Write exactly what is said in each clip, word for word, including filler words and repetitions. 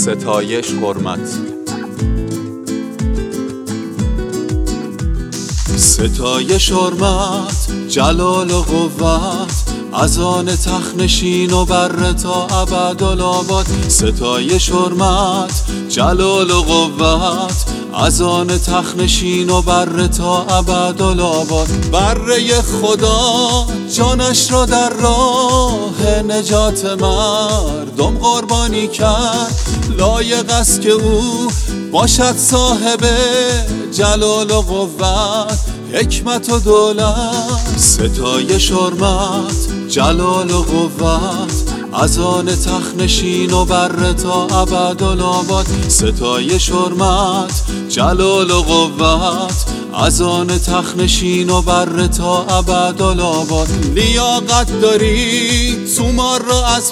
ستایش حرمت. ستایش حرمت، جلال و قوت، از آن تخت نشین و بر تا ابدالآباد. ستایش حرمت، جلال و قوت، از آن تخت نشین و بر تا ابدالآباد. بره خدا جانش را در راه نجات مردم قربانی کرد. لایق است که او باشد صاحب جلال و قوت، حکمت و دولت. ستایش حرمت، جلال و قوت، از آن تخت نشین و بر تا ابدالآباد. ستایش حرمت، جلال و قوت، از آن تخت نشین و بر تا ابدالآباد. لیاقت داری تومار را از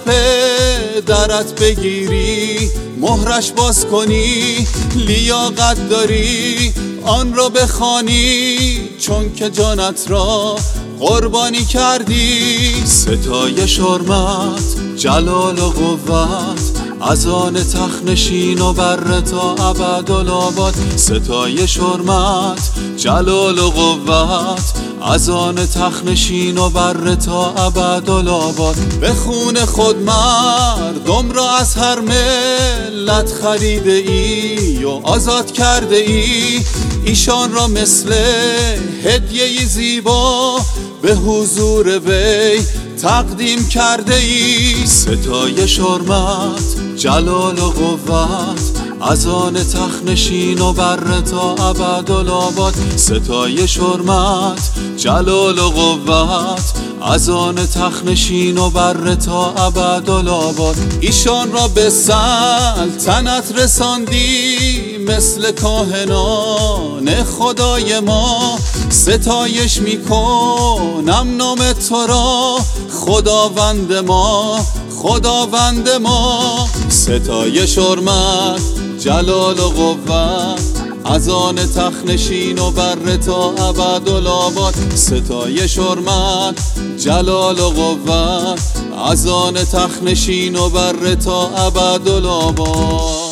پدرت بگیری، مهرش باز کنی. لیاقت داری آن را بخوانی، چون که جانت را قربانی کردی. ستایش حرمت، جلال و قوت، از آن تخت نشین و بر تا ابدالآباد. ستایش حرمت، جلال و قوت، از آن تخت نشین و بر تا ابدالآباد. به خون خود مردم را از هر ملت خریده ای و آزاد کرده ای. ایشان را مثل هدیه زیبا به حضور وی تقدیم کرده ای. ستایش حرمت، جلال و قوت، از آن تخت نشین و بر تا ابدالآباد. ستایش حرمت، جلال و قوت، از آن تخت نشین و بر تا ابدالآباد. ایشان را به سلطنت رساندی مثل کاهنان خدای ما. ستایش میکنم نام تو را خداوند ما، خداوند ما. ستایش حرمت، جلال و قوت، از آن تخت نشین و بر تا ابدالآباد. ستایش حرمت، جلال و قوت، از آن تخت نشین و بر تا ابدالآباد.